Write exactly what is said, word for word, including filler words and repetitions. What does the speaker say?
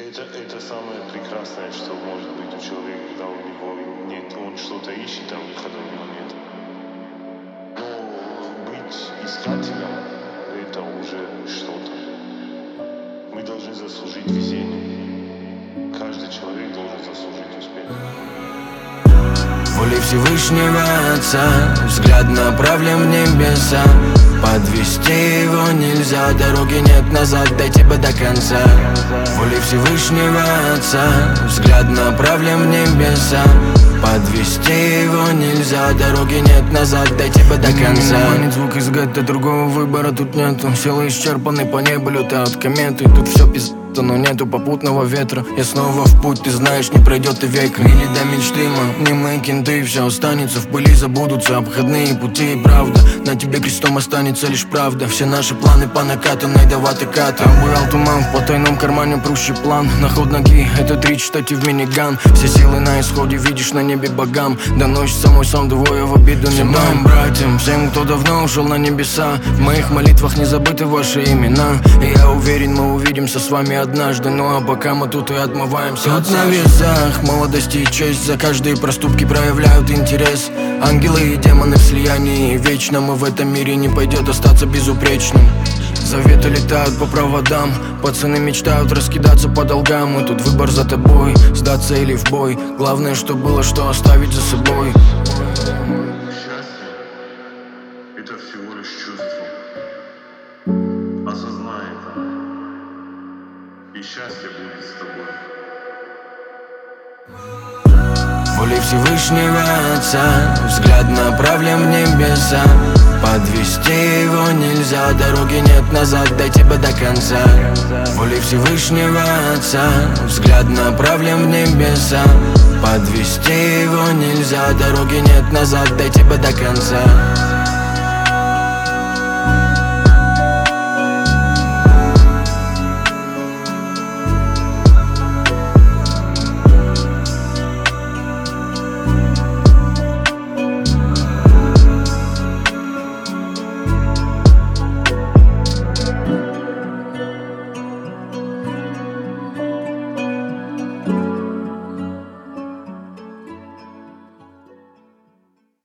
Это, это самое прекрасное, что может быть у человека, когда у него нет, он что-то ищет, а выхода у него нет. Но быть искателем — это уже что-то. Мы должны заслужить везение. Каждый человек должен заслужить успех. Волей Всевышнего Отца взгляд направлен в небеса. Подвести его нельзя, дороги нет назад, дойти бы до конца. Волей Всевышнего Отца взгляд направлен в небеса. Подвести его нельзя, дороги нет назад, дойти бы до конца. Меня манит звук из гетто, другого выбора тут нету. Силы исчерпаны, по небу летают кометы. Тут все пиздато, но нету попутного ветра. Я снова в путь, ты знаешь, не пройдет и век. Мили до мечты, мы, не мы кенты. Все останется в пыли, забудутся обходные пути. И правда, на тебе крестом останется лишь правда. Все наши планы по накатанной, давай ты ката. Обурал туман, в потайном кармане прущий план. На ход ноги, это три, штате в миниган. Все силы на исходе, видишь на небе богам. Доносится мой сон, двое в обиду не дам. Братьям, всем, кто давно ушел на небеса, в моих молитвах не забыты ваши имена. И я уверен, мы увидимся с вами однажды. Ну а пока мы тут и отмываемся тут от на весах молодости и честь. За каждые проступки проявляют интерес. Ангелы и демоны в слиянии. Вечно мы в этом мире, не пойдет остаться безупречным. Заветы летают по проводам. Пацаны мечтают раскидаться по долгам. И тут выбор за тобой, сдаться или в бой. Главное, что было, что оставить за собой. Счастье — это всего лишь чувство. Осознай это, и счастье будет с тобой. Волей Всевышнего Отца взгляд направлен в небеса. Подвести его нельзя, дороги нет назад, дойти бы до конца. Волей Всевышнего Отца взгляд направлен в небеса. Подвести его нельзя, дороги нет назад, дойти бы до конца.